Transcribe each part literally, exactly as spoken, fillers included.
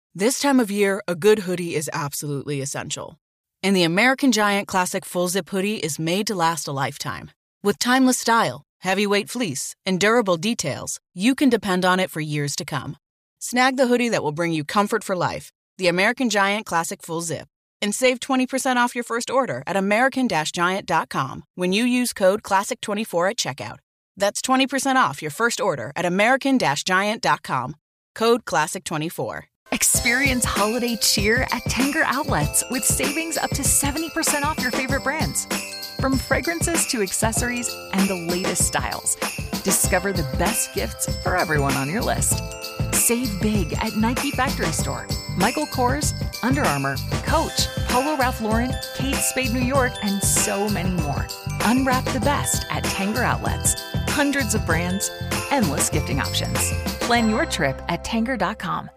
This time of year, a good hoodie is absolutely essential. And the American Giant Classic Full Zip Hoodie is made to last a lifetime. With timeless style, heavyweight fleece, and durable details, you can depend on it for years to come. Snag the hoodie that will bring you comfort for life, the American Giant Classic Full Zip, and save twenty percent off your first order at american giant dot com when you use code classic twenty-four at checkout. That's twenty percent off your first order at american giant dot com. Code classic twenty-four. Experience holiday cheer at Tanger Outlets with savings up to seventy percent off your favorite brands. From fragrances to accessories and the latest styles, discover the best gifts for everyone on your list. Save big at Nike Factory Store, Michael Kors, Under Armour, Coach, Polo Ralph Lauren, Kate Spade New York, and so many more. Unwrap the best at Tanger Outlets. Hundreds of brands, endless gifting options. Plan your trip at tanger dot com.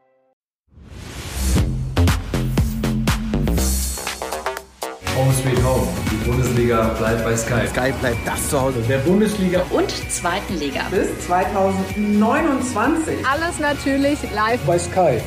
Home Sweet Home. Die Bundesliga bleibt bei Sky. Sky bleibt das Zuhause der Bundesliga und zweiten Liga. Bis zwanzig neunundzwanzig. Alles natürlich live bei Sky.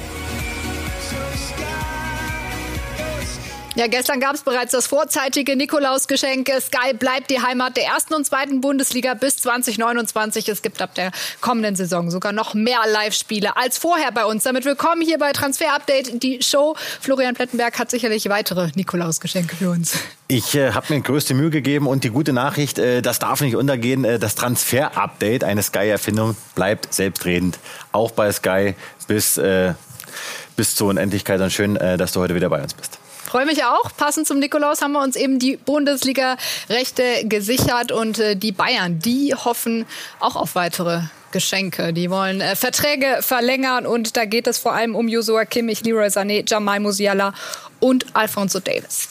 Ja, gestern gab es bereits das vorzeitige Nikolausgeschenk. Sky bleibt die Heimat der ersten und zweiten Bundesliga bis zwanzig neunundzwanzig. Es gibt ab der kommenden Saison sogar noch mehr Live-Spiele als vorher bei uns. Damit willkommen hier bei Transfer Update, die Show. Florian Plettenberg hat sicherlich weitere Nikolausgeschenke für uns. Ich äh, habe mir größte Mühe gegeben und die gute Nachricht, äh, das darf nicht untergehen, äh, das Transfer Update, eine Sky-Erfindung, bleibt selbstredend. Auch bei Sky bis, äh, bis zur Unendlichkeit. Und schön, äh, dass du heute wieder bei uns bist. Freue mich auch. Passend zum Nikolaus haben wir uns eben die Bundesliga-Rechte gesichert. Und äh, die Bayern, die hoffen auch auf weitere Geschenke. Die wollen äh, Verträge verlängern. Und da geht es vor allem um Joshua Kimmich, Leroy Sané, Jamal Musiala und Alphonso Davies.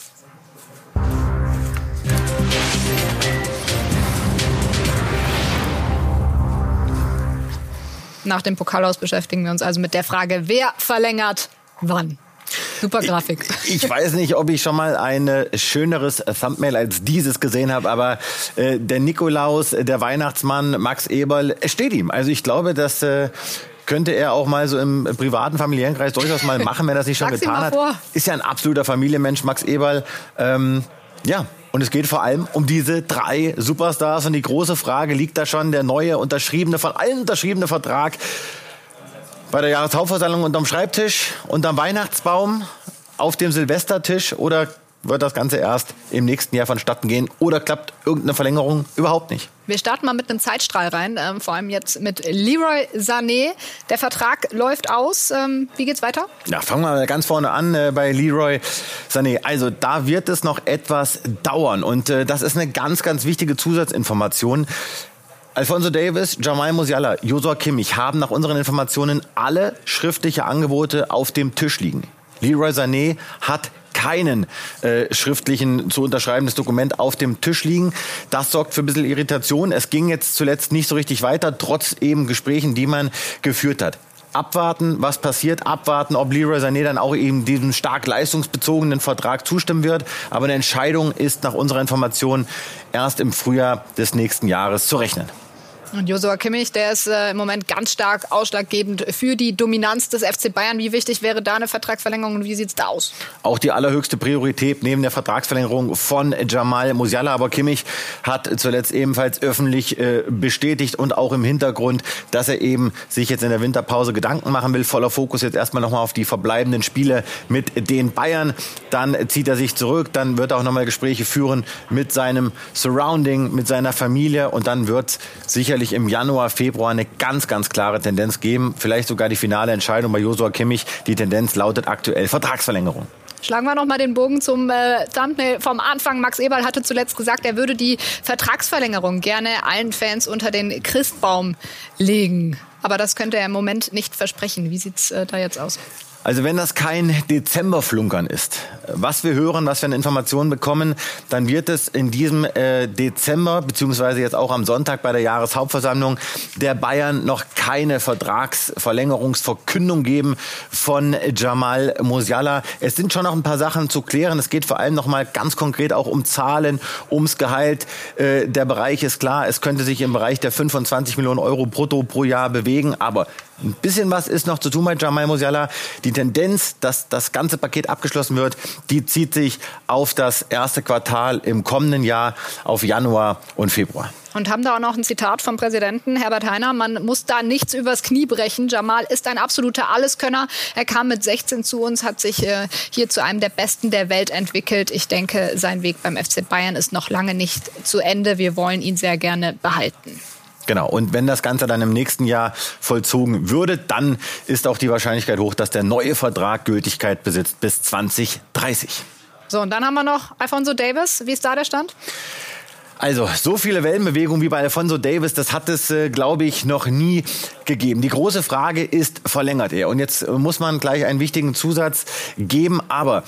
Nach dem Pokalaus beschäftigen wir uns also mit der Frage, wer verlängert wann. Super Grafik. Ich, ich weiß nicht, ob ich schon mal ein schöneres Thumbnail als dieses gesehen habe, aber äh, der Nikolaus, der Weihnachtsmann, Max Eberl, es steht ihm. Also ich glaube, das äh, könnte er auch mal so im privaten familiären Kreis durchaus mal machen, wenn er das nicht schon getan hat. Vor. Ist ja ein absoluter Familienmensch, Max Eberl. Ähm, ja. Und es geht vor allem um diese drei Superstars. Und die große Frage, liegt da schon der neue, unterschriebene, von allen unterschriebene Vertrag bei der Jahreshauptversammlung unterm Schreibtisch, unterm Weihnachtsbaum, auf dem Silvestertisch, oder wird das Ganze erst im nächsten Jahr vonstatten gehen, oder klappt irgendeine Verlängerung überhaupt nicht? Wir starten mal mit einem Zeitstrahl rein, ähm, vor allem jetzt mit Leroy Sané. Der Vertrag läuft aus. Ähm, wie geht's weiter? Ja, fangen wir mal ganz vorne an äh, bei Leroy Sané. Also da wird es noch etwas dauern und äh, das ist eine ganz, ganz wichtige Zusatzinformation. Alphonso Davies, Jamal Musiala, Joshua Kimmich haben nach unseren Informationen alle schriftliche Angebote auf dem Tisch liegen. Leroy Sané hat keinen äh, schriftlichen zu unterschreibendes Dokument auf dem Tisch liegen. Das sorgt für ein bisschen Irritation. Es ging jetzt zuletzt nicht so richtig weiter, trotz eben Gesprächen, die man geführt hat. Abwarten, was passiert, abwarten, ob Leroy Sané dann auch eben diesem stark leistungsbezogenen Vertrag zustimmen wird. Aber eine Entscheidung ist nach unserer Information erst im Frühjahr des nächsten Jahres zu rechnen. Und Joshua Kimmich, der ist äh, im Moment ganz stark ausschlaggebend für die Dominanz des F C Bayern. Wie wichtig wäre da eine Vertragsverlängerung und wie sieht's da aus? Auch die allerhöchste Priorität neben der Vertragsverlängerung von Jamal Musiala. Aber Kimmich hat zuletzt ebenfalls öffentlich äh, bestätigt und auch im Hintergrund, dass er eben sich jetzt in der Winterpause Gedanken machen will. Voller Fokus jetzt erstmal nochmal auf die verbleibenden Spiele mit den Bayern. Dann zieht er sich zurück, dann wird er auch nochmal Gespräche führen mit seinem Surrounding, mit seiner Familie, und dann wird sicherlich im Januar, Februar eine ganz, ganz klare Tendenz geben. Vielleicht sogar die finale Entscheidung bei Joshua Kimmich. Die Tendenz lautet aktuell Vertragsverlängerung. Schlagen wir noch mal den Bogen zum äh, Thumbnail vom Anfang. Max Eberl hatte zuletzt gesagt, er würde die Vertragsverlängerung gerne allen Fans unter den Christbaum legen. Aber das könnte er im Moment nicht versprechen. Wie sieht's äh, da jetzt aus? Also wenn das kein Dezemberflunkern ist, was wir hören, was wir an Informationen bekommen, dann wird es in diesem äh, Dezember, beziehungsweise jetzt auch am Sonntag bei der Jahreshauptversammlung der Bayern noch keine Vertragsverlängerungsverkündung geben von Jamal Musiala. Es sind schon noch ein paar Sachen zu klären. Es geht vor allem noch mal ganz konkret auch um Zahlen, ums Gehalt. Äh, der Bereich ist klar, es könnte sich im Bereich der fünfundzwanzig Millionen Euro brutto pro Jahr bewegen, aber Ein bisschen was ist noch zu tun bei Jamal Musiala. Die Tendenz, dass das ganze Paket abgeschlossen wird, die zieht sich auf das erste Quartal im kommenden Jahr, auf Januar und Februar. Und haben da auch noch ein Zitat vom Präsidenten Herbert Hainer. Man muss da nichts übers Knie brechen. Jamal ist ein absoluter Alleskönner. Er kam mit sechzehn zu uns, hat sich äh, hier zu einem der Besten der Welt entwickelt. Ich denke, sein Weg beim F C Bayern ist noch lange nicht zu Ende. Wir wollen ihn sehr gerne behalten. Genau, und wenn das Ganze dann im nächsten Jahr vollzogen würde, dann ist auch die Wahrscheinlichkeit hoch, dass der neue Vertrag Gültigkeit besitzt bis zwanzig dreißig. So, und dann haben wir noch Alphonso Davies. Wie ist da der Stand? Also, so viele Wellenbewegungen wie bei Alphonso Davies, das hat es, äh, glaube ich, noch nie gegeben. Die große Frage ist, verlängert er? Und jetzt muss man gleich einen wichtigen Zusatz geben, aber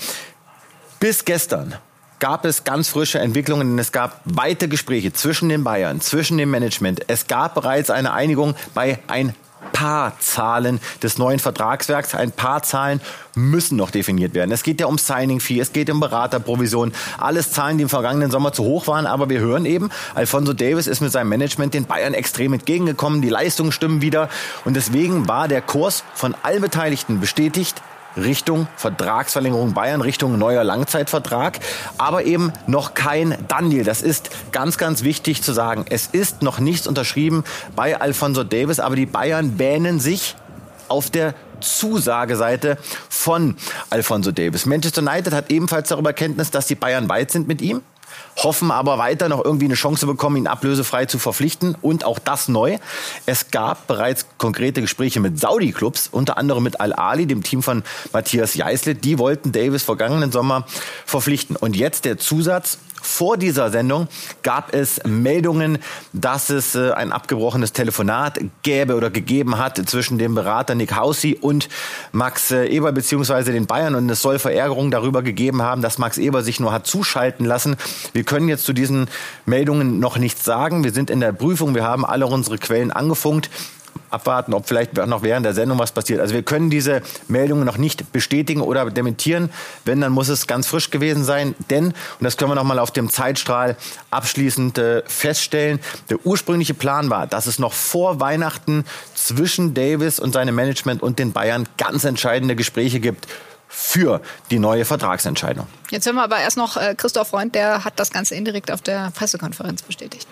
bis gestern gab es ganz frische Entwicklungen, denn es gab weite Gespräche zwischen den Bayern, zwischen dem Management. Es gab bereits eine Einigung bei ein paar Zahlen des neuen Vertragswerks. Ein paar Zahlen müssen noch definiert werden. Es geht ja um Signing-Fee, es geht um Beraterprovision. Alles Zahlen, die im vergangenen Sommer zu hoch waren. Aber wir hören eben, Alphonso Davies ist mit seinem Management den Bayern extrem entgegengekommen. Die Leistungen stimmen wieder. Und deswegen war der Kurs von allen Beteiligten bestätigt, Richtung Vertragsverlängerung Bayern, Richtung neuer Langzeitvertrag, aber eben noch kein Done-Deal. Das ist ganz, ganz wichtig zu sagen. Es ist noch nichts unterschrieben bei Alphonso Davies, aber die Bayern wähnen sich auf der Zusageseite von Alphonso Davies. Manchester United hat ebenfalls darüber Kenntnis, dass die Bayern weit sind mit ihm, hoffen aber weiter noch irgendwie eine Chance bekommen, ihn ablösefrei zu verpflichten, und auch das neu. Es gab bereits konkrete Gespräche mit Saudi-Clubs, unter anderem mit Al-Ahly, dem Team von Matthias Jeißle. Die wollten Davies vergangenen Sommer verpflichten. Und jetzt der Zusatz: Vor dieser Sendung gab es Meldungen, dass es äh, ein abgebrochenes Telefonat gäbe oder gegeben hat zwischen dem Berater Nick Hausi und Max äh, Eber beziehungsweise den Bayern. Und es soll Verärgerung darüber gegeben haben, dass Max Eber sich nur hat zuschalten lassen. Wir können jetzt zu diesen Meldungen noch nichts sagen. Wir sind in der Prüfung. Wir haben alle unsere Quellen angefunkt. Abwarten, ob vielleicht noch während der Sendung was passiert. Also wir können diese Meldungen noch nicht bestätigen oder dementieren. Wenn, dann muss es ganz frisch gewesen sein. Denn, und das können wir noch mal auf dem Zeitstrahl abschließend äh, feststellen, der ursprüngliche Plan war, dass es noch vor Weihnachten zwischen Davies und seinem Management und den Bayern ganz entscheidende Gespräche gibt für die neue Vertragsentscheidung. Jetzt hören wir aber erst noch äh, Christoph Freund, der hat das Ganze indirekt auf der Pressekonferenz bestätigt.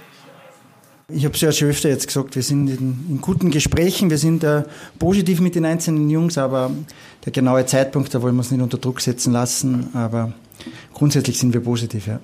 Ich habe es ja schon öfter jetzt gesagt, wir sind in, in guten Gesprächen, wir sind äh, positiv mit den einzelnen Jungs, aber der genaue Zeitpunkt, da wollen wir uns nicht unter Druck setzen lassen, aber grundsätzlich sind wir positiv, ja.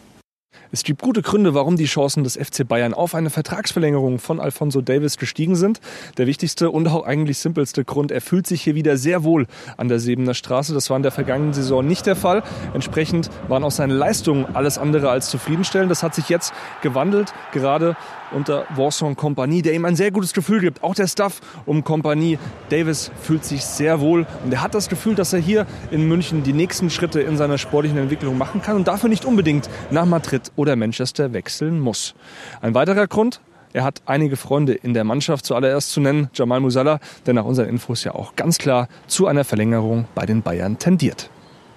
Es gibt gute Gründe, warum die Chancen des F C Bayern auf eine Vertragsverlängerung von Alphonso Davies gestiegen sind. Der wichtigste und auch eigentlich simpelste Grund: Er fühlt sich hier wieder sehr wohl an der Sebener Straße. Das war in der vergangenen Saison nicht der Fall. Entsprechend waren auch seine Leistungen alles andere als zufriedenstellend. Das hat sich jetzt gewandelt, gerade unter Vincent Kompany, der ihm ein sehr gutes Gefühl gibt. Auch der Staff um Kompany. Davies fühlt sich sehr wohl und er hat das Gefühl, dass er hier in München die nächsten Schritte in seiner sportlichen Entwicklung machen kann und dafür nicht unbedingt nach Madrid oder Manchester wechseln muss. Ein weiterer Grund: Er hat einige Freunde in der Mannschaft, zuallererst zu nennen Jamal Musiala, der nach unseren Infos ja auch ganz klar zu einer Verlängerung bei den Bayern tendiert.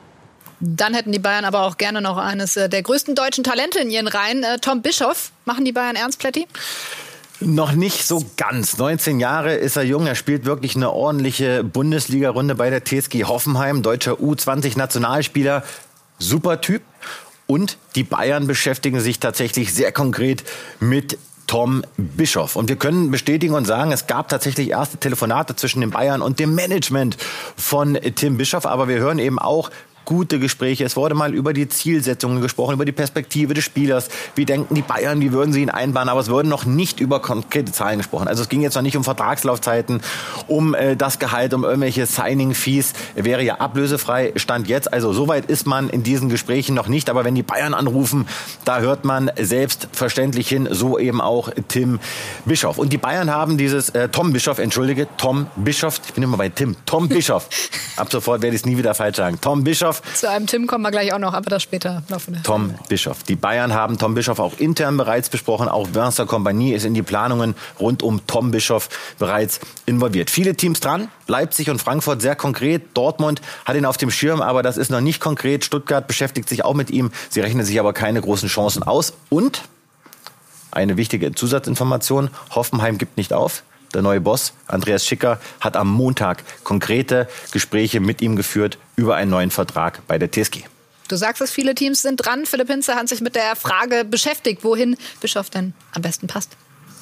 Dann hätten die Bayern aber auch gerne noch eines der größten deutschen Talente in ihren Reihen, Tom Bischoff. Machen die Bayern ernst, Plätti? Noch nicht so ganz. neunzehn Jahre ist er jung. Er spielt wirklich eine ordentliche Bundesliga-Runde bei der T S G Hoffenheim. Deutscher U zwanzig Nationalspieler. Super Typ. Und die Bayern beschäftigen sich tatsächlich sehr konkret mit Tom Bischoff. Und wir können bestätigen und sagen, es gab tatsächlich erste Telefonate zwischen den Bayern und dem Management von Tim Bischoff. Aber wir hören eben auch gute Gespräche. Es wurde mal über die Zielsetzungen gesprochen, über die Perspektive des Spielers. Wie denken die Bayern, wie würden sie ihn einbauen? Aber es wurden noch nicht über konkrete Zahlen gesprochen. Also es ging jetzt noch nicht um Vertragslaufzeiten, um äh, das Gehalt, um irgendwelche Signing-Fees. Er wäre ja ablösefrei, Stand jetzt. Also soweit ist man in diesen Gesprächen noch nicht. Aber wenn die Bayern anrufen, da hört man selbstverständlich hin, so eben auch Tim Bischoff. Und die Bayern haben dieses, äh, Tom Bischoff, entschuldige, Tom Bischoff, ich bin immer bei Tim, Tom Bischoff. Ab sofort werde ich es nie wieder falsch sagen. Tom Bischoff. Zu einem Tim kommen wir gleich auch noch, aber das später. Tom Bischoff. Die Bayern haben Tom Bischoff auch intern bereits besprochen. Auch Vincent Kompany ist in die Planungen rund um Tom Bischoff bereits involviert. Viele Teams dran. Leipzig und Frankfurt sehr konkret. Dortmund hat ihn auf dem Schirm, aber das ist noch nicht konkret. Stuttgart beschäftigt sich auch mit ihm. Sie rechnen sich aber keine großen Chancen aus. Und eine wichtige Zusatzinformation: Hoffenheim gibt nicht auf. der neue Boss, Andreas Schicker, hat am Montag konkrete Gespräche mit ihm geführt über einen neuen Vertrag bei der T S G. Du sagst es, viele Teams sind dran. Philipp Hinze hat sich mit der Frage beschäftigt, wohin Bischof denn am besten passt.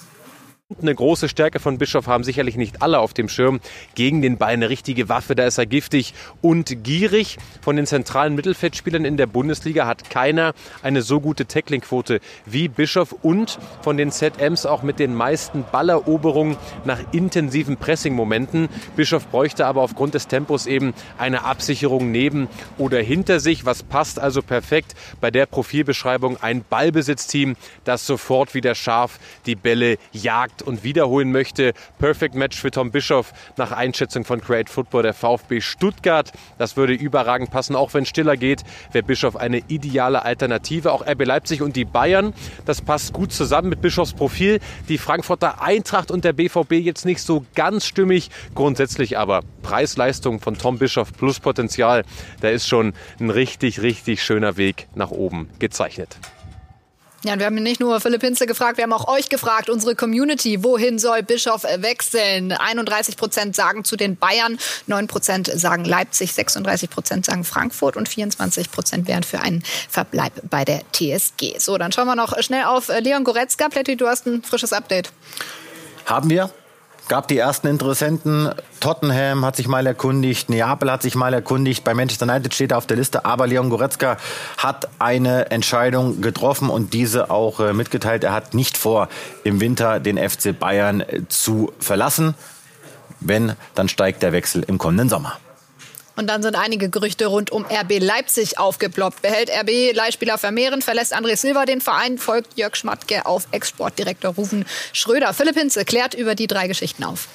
Eine große Stärke von Bischof haben sicherlich nicht alle auf dem Schirm. Gegen den Ball eine richtige Waffe, da ist er giftig und gierig. Von den zentralen Mittelfeldspielern in der Bundesliga hat keiner eine so gute Tackling-Quote wie Bischof und von den Z Ms auch mit den meisten Balleroberungen nach intensiven Pressing-Momenten. Bischof bräuchte aber aufgrund des Tempos eben eine Absicherung neben oder hinter sich. Was passt also perfekt bei der Profilbeschreibung? Ein Ballbesitzteam, das sofort wieder scharf die Bälle jagt und wiederholen möchte. Perfect Match für Tom Bischof nach Einschätzung von Create Football der VfB Stuttgart. Das würde überragend passen, auch wenn Stiller geht, wäre Bischof eine ideale Alternative. Auch R B Leipzig und die Bayern, das passt gut zusammen mit Bischofs Profil. Die Frankfurter Eintracht und der B V B jetzt nicht so ganz stimmig. Grundsätzlich aber Preis-Leistung von Tom Bischof plus Potenzial. Da ist schon ein richtig, richtig schöner Weg nach oben gezeichnet. Ja, und wir haben nicht nur Philipp Hinze gefragt, wir haben auch euch gefragt, unsere Community, wohin soll Bischof wechseln? einunddreißig Prozent sagen zu den Bayern, neun Prozent sagen Leipzig, sechsunddreißig Prozent sagen Frankfurt und vierundzwanzig Prozent wären für einen Verbleib bei der T S G. So, dann schauen wir noch schnell auf Leon Goretzka. Plätti, du hast ein frisches Update. Haben wir. Gab die ersten Interessenten. Tottenham hat sich mal erkundigt, Neapel hat sich mal erkundigt, bei Manchester United steht er auf der Liste, aber Leon Goretzka hat eine Entscheidung getroffen und diese auch äh, mitgeteilt. Er hat nicht vor, im Winter den F C Bayern äh, zu verlassen. Wenn, dann steigt der Wechsel im kommenden Sommer. Und dann sind einige Gerüchte rund um R B Leipzig aufgeploppt. Behält R B Leihspieler Vermehren, verlässt André Silva den Verein, folgt Jörg Schmatke auf Ex-Sportdirektor Ruven Schröder. Philipp Hinze klärt über die drei Geschichten auf.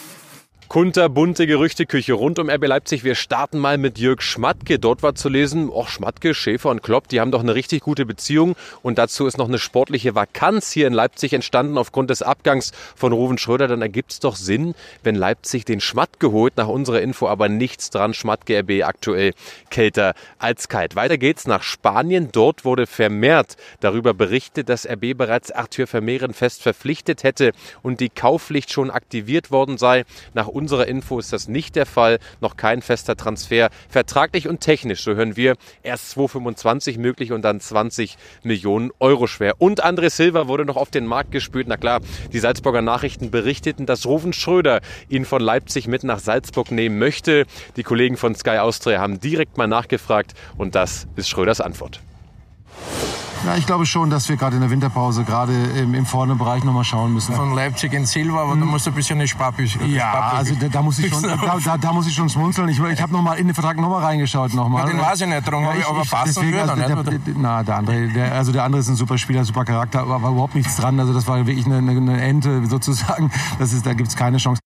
Kunterbunte Gerüchteküche rund um R B Leipzig. Wir starten mal mit Jörg Schmatke. Dort war zu lesen, och, Schmatke, Schäfer und Klopp, die haben doch eine richtig gute Beziehung. Und dazu ist noch eine sportliche Vakanz hier in Leipzig entstanden aufgrund des Abgangs von Ruven Schröder. Dann ergibt es doch Sinn, wenn Leipzig den Schmatke holt. Nach unserer Info aber nichts dran. Schmatke R B aktuell kälter als kalt. Weiter geht's nach Spanien. Dort wurde vermehrt darüber berichtet, dass R B bereits Arthur Vermehren fest verpflichtet hätte und die Kaufpflicht schon aktiviert worden sei. Nach unserer Info ist das nicht der Fall, noch kein fester Transfer. Vertraglich und technisch, so hören wir, erst zwei Komma fünfundzwanzig möglich und dann zwanzig Millionen Euro schwer. Und André Silva wurde noch auf den Markt gespült. Na klar, die Salzburger Nachrichten berichteten, dass Ruven Schröder ihn von Leipzig mit nach Salzburg nehmen möchte. Die Kollegen von Sky Austria haben direkt mal nachgefragt und das ist Schröders Antwort. Ja, ich glaube schon, dass wir gerade in der Winterpause, gerade im, im vorderen Bereich noch mal schauen müssen. Von Leipzig in Silva, aber hm. da musst du ein bisschen eine Sparbücher. Ja, also da, da, muss ich schon, da, da, da muss ich schon schmunzeln. Ich, ich habe noch mal in den Vertrag noch mal reingeschaut. Noch mal. Ja, den weiß ich nicht, darum ja, ich, aber passen deswegen, würde also, nicht. Der, na, der andere, der, also der andere ist ein super Spieler, super Charakter, aber war überhaupt nichts dran. Also das war wirklich eine, eine, eine Ente sozusagen. Das ist, da gibt's keine Chance.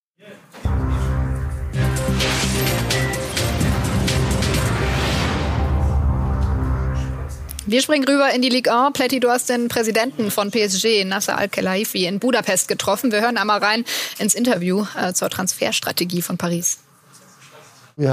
Wir springen rüber in die Ligue eins. Plätti, du hast den Präsidenten von P S G, Nasser Al-Khelaifi, in Budapest getroffen. Wir hören einmal rein ins Interview äh, zur Transferstrategie von Paris. Wir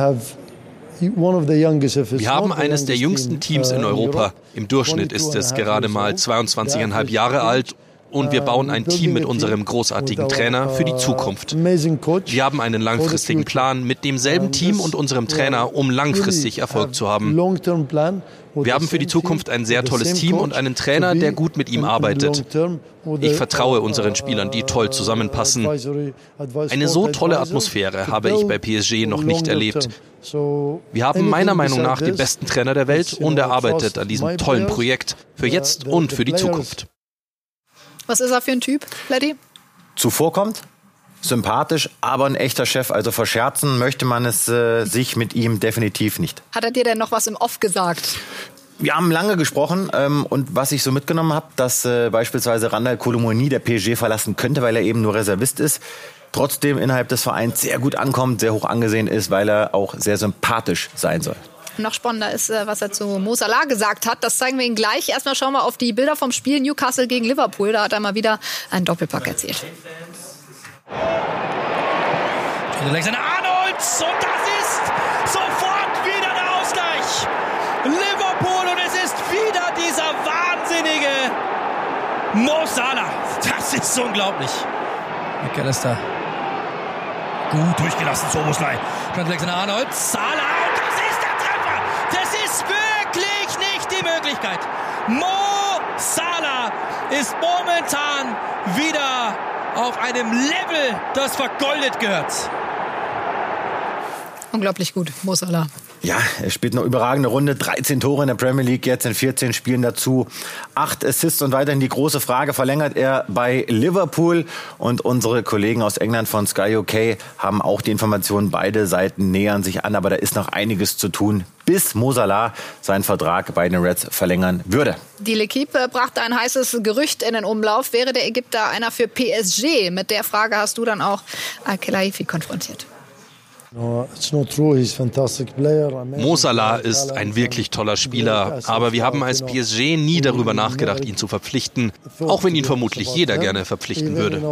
haben eines der jüngsten Teams in Europa. Im Durchschnitt ist es gerade mal zweiundzwanzig Komma fünf Jahre alt. Und wir bauen ein Team mit unserem großartigen Trainer für die Zukunft. Wir haben einen langfristigen Plan mit demselben Team und unserem Trainer, um langfristig Erfolg zu haben. Wir haben für die Zukunft ein sehr tolles Team und einen Trainer, der gut mit ihm arbeitet. Ich vertraue unseren Spielern, die toll zusammenpassen. Eine so tolle Atmosphäre habe ich bei P S G noch nicht erlebt. Wir haben meiner Meinung nach den besten Trainer der Welt und er arbeitet an diesem tollen Projekt für jetzt und für die Zukunft. Was ist er für ein Typ, Plätti? Zuvorkommt, sympathisch, aber ein echter Chef. Also verscherzen möchte man es äh, sich mit ihm definitiv nicht. Hat er dir denn noch was im Off gesagt? Wir haben lange gesprochen ähm, und was ich so mitgenommen habe, dass äh, beispielsweise Randal Kolo Muani der P S G verlassen könnte, weil er eben nur Reservist ist. Trotzdem innerhalb des Vereins sehr gut ankommt, sehr hoch angesehen ist, weil er auch sehr sympathisch sein soll. Noch spannender ist, was er zu Mo Salah gesagt hat. Das zeigen wir Ihnen gleich. Erstmal schauen wir auf die Bilder vom Spiel Newcastle gegen Liverpool. Da hat er mal wieder einen Doppelpack erzielt. Arnold, und das ist sofort wieder der Ausgleich. Liverpool und es ist wieder dieser wahnsinnige Mo Salah. Das ist unglaublich. McAllister. Gut durchgelassen, Szoboszlai. Alexander Arnold. Salah. Und das ist der Treffer. Das ist wirklich nicht die Möglichkeit. Mo Salah ist momentan wieder auf einem Level, das vergoldet gehört. Unglaublich gut, Mo Salah. Ja, er spielt eine überragende Runde. dreizehn Tore in der Premier League, jetzt in vierzehn Spielen dazu. acht Assists und weiterhin die große Frage, verlängert er bei Liverpool? Und unsere Kollegen aus England von Sky U K haben auch die Informationen, beide Seiten nähern sich an. Aber da ist noch einiges zu tun, bis Mo Salah seinen Vertrag bei den Reds verlängern würde. Die L'Équipe brachte ein heißes Gerücht in den Umlauf. Wäre der Ägypter einer für P S G? Mit der Frage hast du dann auch Al-Khelaifi konfrontiert. Mo Salah ist ein wirklich toller Spieler, aber wir haben als P S G nie darüber nachgedacht, ihn zu verpflichten, auch wenn ihn vermutlich jeder gerne verpflichten würde.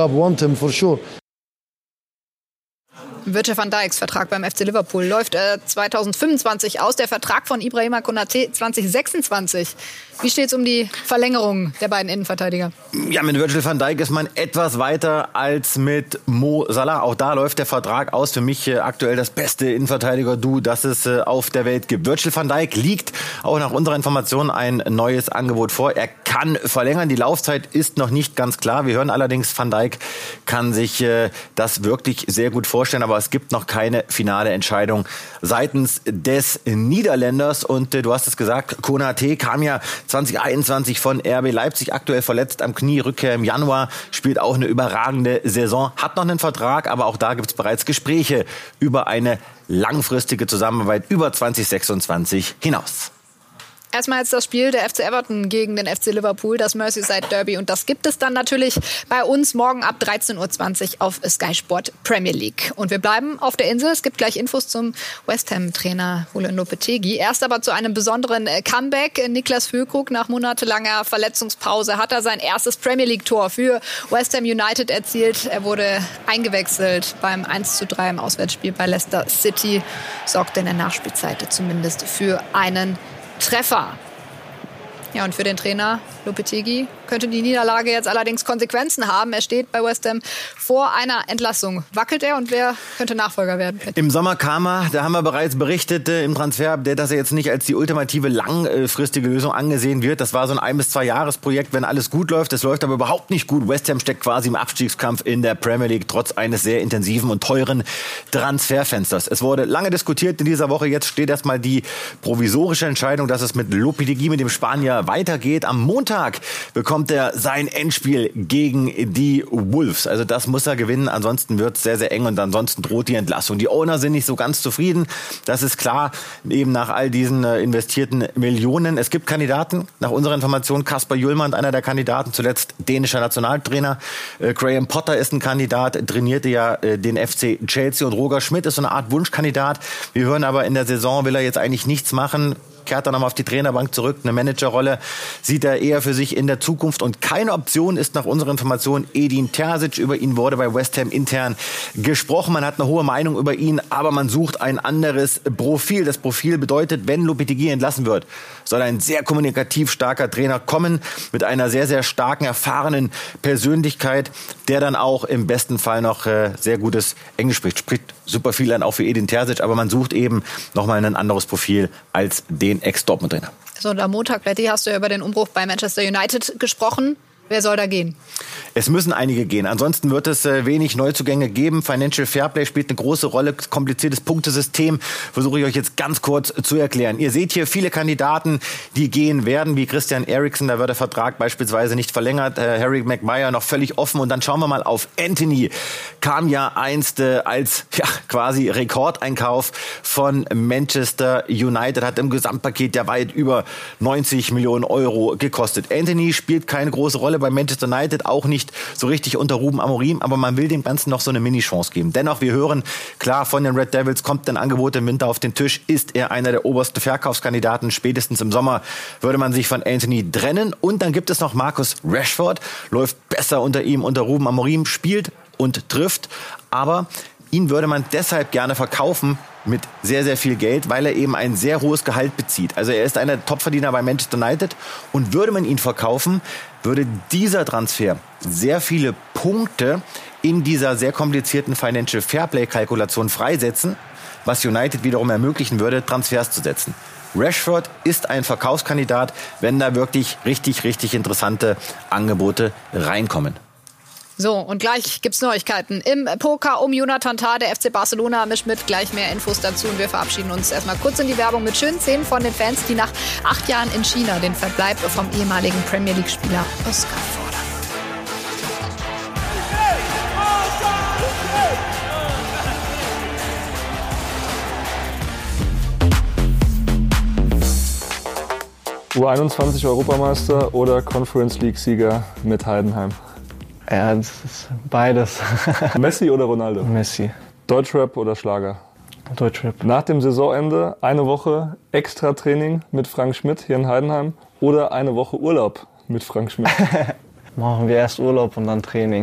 Virgil van Dijks Vertrag beim F C Liverpool läuft äh, zwanzig fünfundzwanzig aus. Der Vertrag von Ibrahima Konaté zwanzig sechsundzwanzig. Wie steht es um die Verlängerung der beiden Innenverteidiger? Ja, mit Virgil van Dijk ist man etwas weiter als mit Mo Salah. Auch da läuft der Vertrag aus. Für mich äh, aktuell das beste Innenverteidiger-Duo, das es äh, auf der Welt gibt. Virgil van Dijk liegt auch nach unserer Information ein neues Angebot vor. Er kann verlängern. Die Laufzeit ist noch nicht ganz klar. Wir hören allerdings, Van Dijk kann sich äh, das wirklich sehr gut vorstellen. Aber es gibt noch keine finale Entscheidung seitens des Niederländers. Und äh, du hast es gesagt, Konaté kam ja zwanzig einundzwanzig von R B Leipzig, aktuell verletzt am Knie, Rückkehr im Januar, spielt auch eine überragende Saison, hat noch einen Vertrag, aber auch da gibt es bereits Gespräche über eine langfristige Zusammenarbeit über zwanzig sechsundzwanzig hinaus. Erstmal jetzt das Spiel der F C Everton gegen den F C Liverpool, das Merseyside Derby. Und das gibt es dann natürlich bei uns morgen ab dreizehn Uhr zwanzig auf Sky Sport Premier League. Und wir bleiben auf der Insel. Es gibt gleich Infos zum West Ham-Trainer Julen Lopetegui. Erst aber zu einem besonderen Comeback. Niklas Füllkrug nach monatelanger Verletzungspause hat er sein erstes Premier League-Tor für West Ham United erzielt. Er wurde eingewechselt beim eins zu drei im Auswärtsspiel bei Leicester City. Sorgte in der Nachspielzeit zumindest für einen Treffer. Ja, und für den Trainer Lopetegui könnte die Niederlage jetzt allerdings Konsequenzen haben. Er steht bei West Ham vor einer Entlassung. Wackelt er und wer könnte Nachfolger werden? Im Sommer kam er, da haben wir bereits berichtet äh, im Transfer, dass er jetzt nicht als die ultimative langfristige Lösung angesehen wird. Das war so ein ein bis zwei Jahresprojekt, wenn alles gut läuft. Es läuft aber überhaupt nicht gut. West Ham steckt quasi im Abstiegskampf in der Premier League, trotz eines sehr intensiven und teuren Transferfensters. Es wurde lange diskutiert in dieser Woche. Jetzt steht erstmal die provisorische Entscheidung, dass es mit Lopetegui, mit dem Spanier, weitergeht. Am Montag bekommt er sein Endspiel gegen die Wolves. Also das muss er gewinnen, ansonsten wird es sehr, sehr eng und ansonsten droht die Entlassung. Die Owner sind nicht so ganz zufrieden, das ist klar, eben nach all diesen äh, investierten Millionen. Es gibt Kandidaten, nach unserer Information Kasper Hjulmand, einer der Kandidaten, zuletzt dänischer Nationaltrainer. Äh, Graham Potter ist ein Kandidat, trainierte ja äh, den F C Chelsea und Roger Schmidt ist so eine Art Wunschkandidat. Wir hören aber, in der Saison will er jetzt eigentlich nichts machen. Kehrt er nochmal auf die Trainerbank zurück. Eine Managerrolle sieht er eher für sich in der Zukunft. Und keine Option ist nach unserer Information Edin Terzic. Über ihn wurde bei West Ham intern gesprochen. Man hat eine hohe Meinung über ihn, aber man sucht ein anderes Profil. Das Profil bedeutet, wenn Lopetegui entlassen wird, soll ein sehr kommunikativ starker Trainer kommen mit einer sehr, sehr starken, erfahrenen Persönlichkeit, der dann auch im besten Fall noch äh, sehr gutes Englisch spricht. Spricht super viel dann auch für Edin Terzic, aber man sucht eben nochmal ein anderes Profil als den Ex-Dortmund-Trainer. So, und am Montag, Letty, hast du ja über den Umbruch bei Manchester United gesprochen. Wer soll da gehen? Es müssen einige gehen. Ansonsten wird es äh, wenig Neuzugänge geben. Financial Fairplay spielt eine große Rolle. Kompliziertes Punktesystem. Versuche ich euch jetzt ganz kurz zu erklären. Ihr seht hier viele Kandidaten, die gehen werden, wie Christian Eriksen. Da wird der Vertrag beispielsweise nicht verlängert. Äh, Harry Maguire noch völlig offen. Und dann schauen wir mal auf Anthony. Kam ja einst äh, als ja, quasi Rekordeinkauf von Manchester United. Hat im Gesamtpaket ja weit über neunzig Millionen Euro gekostet. Anthony spielt keine große Rolle bei Manchester United, auch nicht so richtig unter Ruben Amorim, aber man will dem Ganzen noch so eine Mini-Chance geben. Dennoch, wir hören, klar, von den Red Devils kommt ein Angebot im Winter auf den Tisch, ist er einer der obersten Verkaufskandidaten. Spätestens im Sommer würde man sich von Anthony trennen. Und dann gibt es noch Marcus Rashford, läuft besser unter ihm, unter Ruben Amorim, spielt und trifft, aber ihn würde man deshalb gerne verkaufen mit sehr, sehr viel Geld, weil er eben ein sehr hohes Gehalt bezieht. Also er ist einer der Topverdiener bei Manchester United und würde man ihn verkaufen, würde dieser Transfer sehr viele Punkte in dieser sehr komplizierten Financial Fairplay-Kalkulation freisetzen, was United wiederum ermöglichen würde, Transfers zu setzen. Rashford ist ein Verkaufskandidat, wenn da wirklich richtig, richtig interessante Angebote reinkommen. So, und gleich gibt's Neuigkeiten im Poker um Jonathan Tah, der F C Barcelona mischt mit. Gleich mehr Infos dazu und wir verabschieden uns erstmal kurz in die Werbung mit schönen Szenen von den Fans, die nach acht Jahren in China den Verbleib vom ehemaligen Premier League-Spieler Oscar fordern. U einundzwanzig Europameister oder Conference League-Sieger mit Heidenheim? Ja, das ist beides. Messi oder Ronaldo? Messi. Deutschrap oder Schlager? Deutschrap. Nach dem Saisonende eine Woche extra Training mit Frank Schmidt hier in Heidenheim oder eine Woche Urlaub mit Frank Schmidt? Machen wir erst Urlaub und dann Training.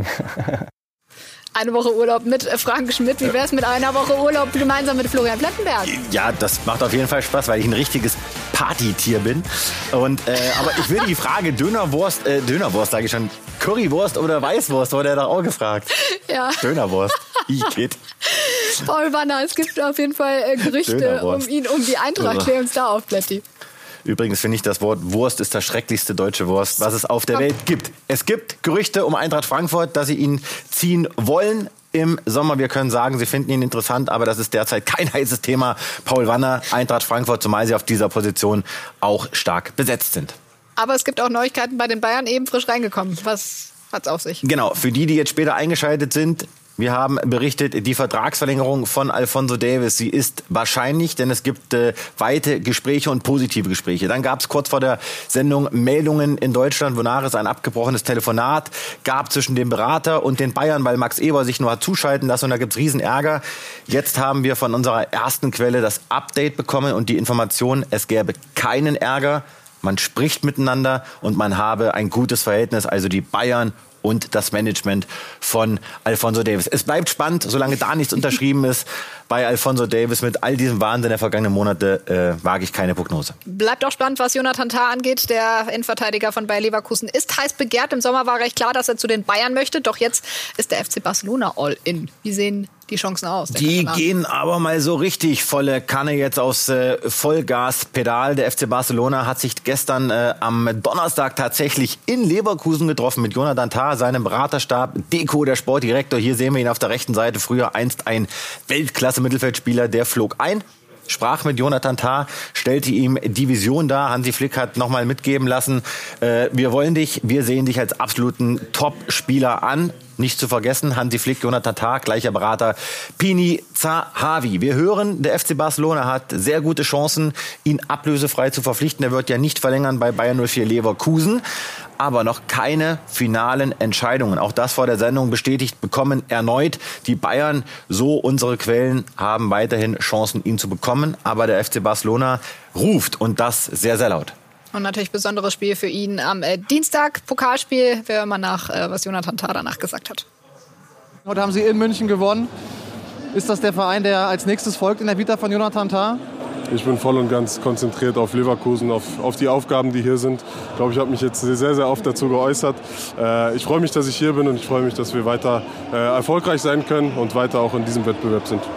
Eine Woche Urlaub mit Frank Schmidt. Wie wär's mit einer Woche Urlaub gemeinsam mit Florian Plettenberg? Ja, das macht auf jeden Fall Spaß, weil ich ein richtiges Partytier bin. Und, äh, aber ich will die Frage Dönerwurst, äh, Dönerwurst sage ich schon, Currywurst oder Weißwurst, wurde er doch auch gefragt. Ja. Dönerwurst. Igitt. Paul Wanner, es gibt auf jeden Fall äh, Gerüchte um ihn, um die Eintracht. Klär uns da auf, Plätti. Übrigens finde ich, das Wort Wurst ist das schrecklichste deutsche Wurst, was es auf der Welt gibt. Es gibt Gerüchte um Eintracht Frankfurt, dass sie ihn ziehen wollen im Sommer. Wir können sagen, sie finden ihn interessant, aber das ist derzeit kein heißes Thema. Paul Wanner, Eintracht Frankfurt, zumal sie auf dieser Position auch stark besetzt sind. Aber es gibt auch Neuigkeiten bei den Bayern, eben frisch reingekommen. Was hat's auf sich? Genau, für die, die jetzt später eingeschaltet sind, wir haben berichtet, die Vertragsverlängerung von Alphonso Davies, sie ist wahrscheinlich, denn es gibt äh, weite Gespräche und positive Gespräche. Dann gab es kurz vor der Sendung Meldungen in Deutschland, wonach es ein abgebrochenes Telefonat gab zwischen dem Berater und den Bayern, weil Max Eber sich nur hat zuschalten lassen und da gibt's riesen Ärger. Jetzt haben wir von unserer ersten Quelle das Update bekommen und die Information, es gäbe keinen Ärger, man spricht miteinander und man habe ein gutes Verhältnis, also die Bayern und das Management von Alphonso Davies. Es bleibt spannend, solange da nichts unterschrieben ist. Bei Alphonso Davies mit all diesem Wahnsinn der vergangenen Monate äh, wage ich keine Prognose. Bleibt auch spannend, was Jonathan Tah angeht. Der Innenverteidiger von Bayer Leverkusen ist heiß begehrt. Im Sommer war recht klar, dass er zu den Bayern möchte. Doch jetzt ist der F C Barcelona all in. Wie sehen die Chancen aus? Die gehen aber mal so richtig volle Kanne jetzt aufs äh, Vollgaspedal. Der F C Barcelona hat sich gestern äh, am Donnerstag tatsächlich in Leverkusen getroffen mit Jonathan Tah, seinem Beraterstab, Deco, der Sportdirektor. Hier sehen wir ihn auf der rechten Seite. Früher einst ein Weltklasse-Mittelfeldspieler, der flog ein, sprach mit Jonathan Tah, stellte ihm die Vision dar. Hansi Flick hat nochmal mitgeben lassen, äh, wir wollen dich, wir sehen dich als absoluten Top-Spieler an. Nicht zu vergessen, Hansi Flick, Jonathan Tah, gleicher Berater, Pini Zahavi. Wir hören, der F C Barcelona hat sehr gute Chancen, ihn ablösefrei zu verpflichten. Er wird ja nicht verlängern bei Bayer null vier Leverkusen, aber noch keine finalen Entscheidungen. Auch das vor der Sendung bestätigt bekommen erneut. Die Bayern, so unsere Quellen, haben weiterhin Chancen, ihn zu bekommen. Aber der F C Barcelona ruft und das sehr, sehr laut. Und natürlich besonderes Spiel für ihn am äh, Dienstag, Pokalspiel. Wir hören mal nach, äh, was Jonathan Tah danach gesagt hat. Heute haben Sie in München gewonnen. Ist das der Verein, der als nächstes folgt in der Vita von Jonathan Tah? Ich bin voll und ganz konzentriert auf Leverkusen, auf, auf die Aufgaben, die hier sind. Ich glaube, ich habe mich jetzt sehr, sehr oft dazu geäußert. Äh, ich freue mich, dass ich hier bin und ich freue mich, dass wir weiter äh, erfolgreich sein können und weiter auch in diesem Wettbewerb sind.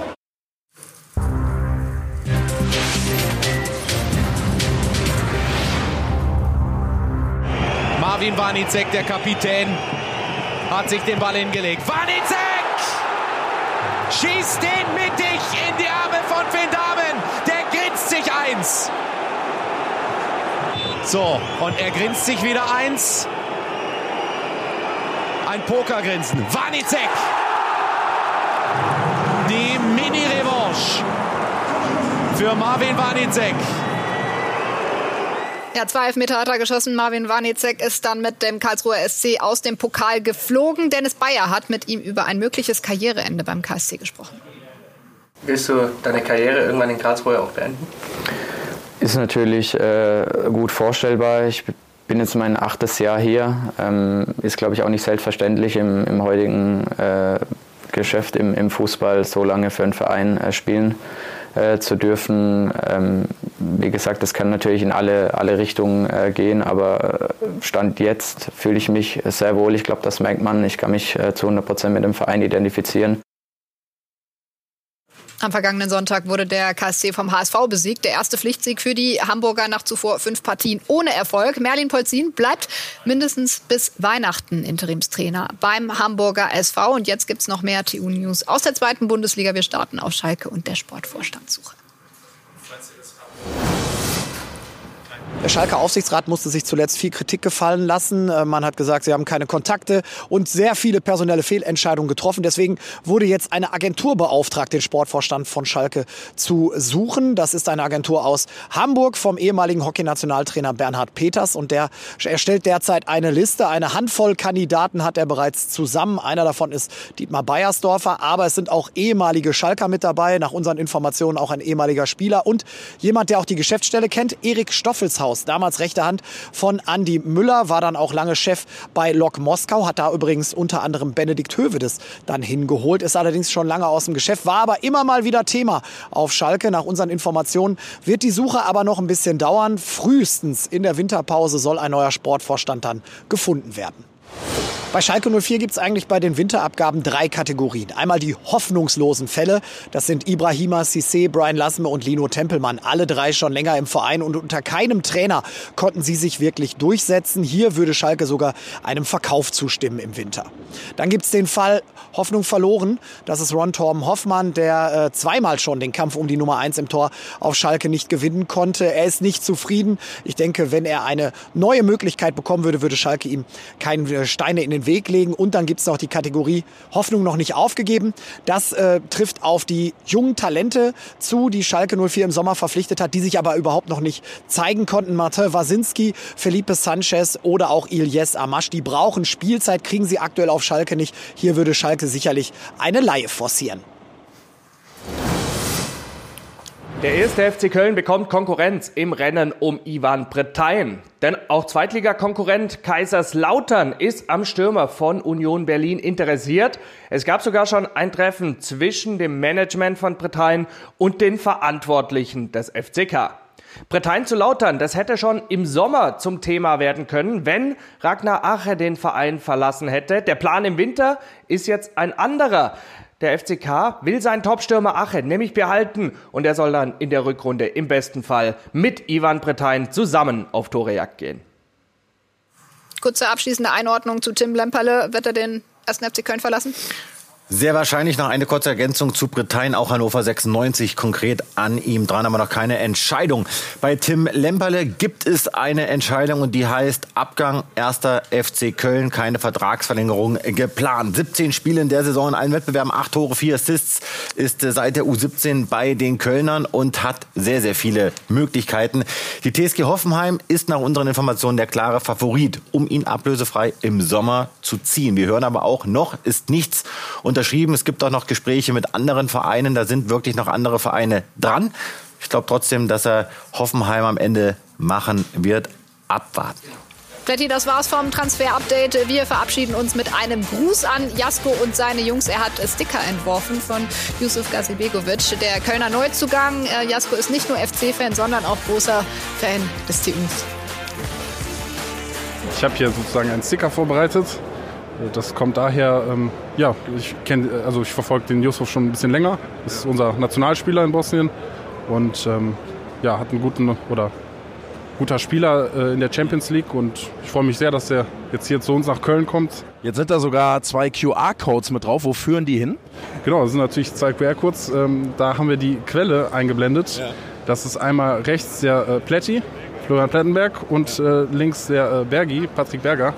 Marvin Wanizek, der Kapitän, hat sich den Ball hingelegt. Wanizek schießt den mittig in die Arme von Finn Dahmen. Der grinst sich eins. So, und er grinst sich wieder eins. Ein Pokergrinsen. Wanizek. Die Mini-Revanche für Marvin Wanizek. Ja, zwei Elfmeter hat er geschossen. Marvin Wanizek ist dann mit dem Karlsruher S C aus dem Pokal geflogen. Dennis Bayer hat mit ihm über ein mögliches Karriereende beim K S C gesprochen. Willst du deine Karriere irgendwann in Karlsruhe auch beenden? Ist natürlich äh, gut vorstellbar. Ich bin jetzt mein achtes Jahr hier. Ähm, ist, glaube ich, auch nicht selbstverständlich im, im heutigen äh, Geschäft, im, im Fußball so lange für einen Verein äh, spielen äh, zu dürfen. Ähm, wie gesagt, das kann natürlich in alle, alle Richtungen äh, gehen, aber Stand jetzt fühle ich mich sehr wohl. Ich glaube, das merkt man. Ich kann mich äh, zu hundert Prozent mit dem Verein identifizieren. Am vergangenen Sonntag wurde der K S C vom H S V besiegt. Der erste Pflichtsieg für die Hamburger nach zuvor fünf Partien ohne Erfolg. Merlin Polzin bleibt mindestens bis Weihnachten Interimstrainer beim Hamburger S V. Und jetzt gibt's noch mehr T U-News aus der zweiten Bundesliga. Wir starten auf Schalke und der Sportvorstandssuche. Der Schalker Aufsichtsrat musste sich zuletzt viel Kritik gefallen lassen. Man hat gesagt, sie haben keine Kontakte und sehr viele personelle Fehlentscheidungen getroffen. Deswegen wurde jetzt eine Agentur beauftragt, den Sportvorstand von Schalke zu suchen. Das ist eine Agentur aus Hamburg vom ehemaligen Hockeynationaltrainer Bernhard Peters. Und der erstellt derzeit eine Liste. Eine Handvoll Kandidaten hat er bereits zusammen. Einer davon ist Dietmar Beiersdorfer. Aber es sind auch ehemalige Schalker mit dabei. Nach unseren Informationen auch ein ehemaliger Spieler. Und jemand, der auch die Geschäftsstelle kennt, Erik Stoffelshaus. Damals rechte Hand von Andi Müller, war dann auch lange Chef bei Lok Moskau, hat da übrigens unter anderem Benedikt Hövedes dann hingeholt, ist allerdings schon lange aus dem Geschäft, war aber immer mal wieder Thema auf Schalke. Nach unseren Informationen wird die Suche aber noch ein bisschen dauern. Frühestens in der Winterpause soll ein neuer Sportvorstand dann gefunden werden. Bei Schalke null vier gibt es eigentlich bei den Winterabgaben drei Kategorien. Einmal die hoffnungslosen Fälle. Das sind Ibrahima Cissé, Brian Lasme und Lino Tempelmann. Alle drei schon länger im Verein und unter keinem Trainer konnten sie sich wirklich durchsetzen. Hier würde Schalke sogar einem Verkauf zustimmen im Winter. Dann gibt es den Fall Hoffnung verloren. Das ist Ron Torben Hoffmann, der äh, zweimal schon den Kampf um die Nummer eins im Tor auf Schalke nicht gewinnen konnte. Er ist nicht zufrieden. Ich denke, wenn er eine neue Möglichkeit bekommen würde, würde Schalke ihm keine Steine in den Weg legen. Und dann gibt es noch die Kategorie Hoffnung noch nicht aufgegeben. Das äh, trifft auf die jungen Talente zu, die Schalke null vier im Sommer verpflichtet hat, die sich aber überhaupt noch nicht zeigen konnten. Martin Wasinski, Felipe Sanchez oder auch Ilyes Amash. Die brauchen Spielzeit, kriegen sie aktuell auf Schalke nicht. Hier würde Schalke sicherlich eine Leihe forcieren. Der erste F C Köln bekommt Konkurrenz im Rennen um Ivan Bretein. Denn auch Zweitligakonkurrent Kaiserslautern ist am Stürmer von Union Berlin interessiert. Es gab sogar schon ein Treffen zwischen dem Management von Bretein und den Verantwortlichen des F C K. Bretein zu Lautern, das hätte schon im Sommer zum Thema werden können, wenn Ragnar Ache den Verein verlassen hätte. Der Plan im Winter ist jetzt ein anderer. Der F C K will seinen Topstürmer Ache nämlich behalten und er soll dann in der Rückrunde im besten Fall mit Ivan Bretein zusammen auf Torejagd gehen. Kurze abschließende Einordnung zu Tim Lemperle. Wird er den ersten F C Köln verlassen? Sehr wahrscheinlich noch eine kurze Ergänzung zu Bretein, auch Hannover sechsundneunzig konkret an ihm dran, aber noch keine Entscheidung. Bei Tim Lemperle gibt es eine Entscheidung und die heißt Abgang erster F C Köln, keine Vertragsverlängerung geplant. siebzehn Spiele in der Saison in allen Wettbewerben, acht Tore, vier Assists, ist seit der U siebzehn bei den Kölnern und hat sehr, sehr viele Möglichkeiten. Die T S G Hoffenheim ist nach unseren Informationen der klare Favorit, um ihn ablösefrei im Sommer zu ziehen. Wir hören aber auch, noch ist nichts unterschrieben. Es gibt auch noch Gespräche mit anderen Vereinen. Da sind wirklich noch andere Vereine dran. Ich glaube trotzdem, dass er Hoffenheim am Ende machen wird. Abwarten. Plätti, das war's vom Transfer-Update. Wir verabschieden uns mit einem Gruß an Jasko und seine Jungs. Er hat Sticker entworfen von Yusuf Gazibegovic, der Kölner Neuzugang. Jasko ist nicht nur F C-Fan, sondern auch großer Fan des T Us. Ich habe hier sozusagen einen Sticker vorbereitet. Das kommt daher, ähm, ja, ich kenne, also ich verfolge den Yusuf schon ein bisschen länger. Das ist unser Nationalspieler in Bosnien und ähm, ja, hat einen guten oder guter Spieler äh, in der Champions League und ich freue mich sehr, dass er jetzt hier zu uns nach Köln kommt. Jetzt sind da sogar zwei Q R-Codes mit drauf. Wo führen die hin? Genau, das sind natürlich zwei Q R-Codes. Ähm, da haben wir die Quelle eingeblendet. Ja. Das ist einmal rechts der äh, Plätti, Florian Plettenberg und äh, links der äh, Bergi, Patrick Berger.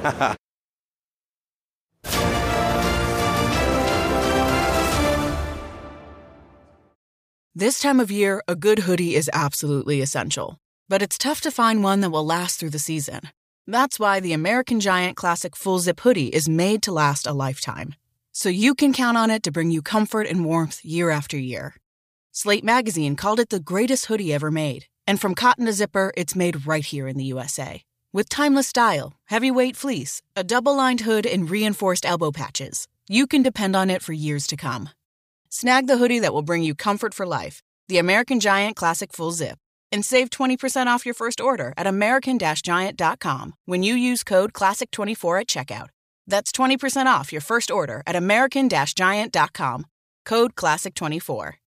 This time of year, a good hoodie is absolutely essential. But it's tough to find one that will last through the season. That's why the American Giant Classic Full Zip Hoodie is made to last a lifetime. So you can count on it to bring you comfort and warmth year after year. Slate Magazine called it the greatest hoodie ever made. And from cotton to zipper, it's made right here in the U S A. With timeless style, heavyweight fleece, a double-lined hood, and reinforced elbow patches, you can depend on it for years to come. Snag the hoodie that will bring you comfort for life. the American Giant Classic Full Zip, and save twenty percent off your first order at american giant dot com when you use code classic twenty-four at checkout. That's twenty percent off your first order at american giant dot com. Code classic twenty-four.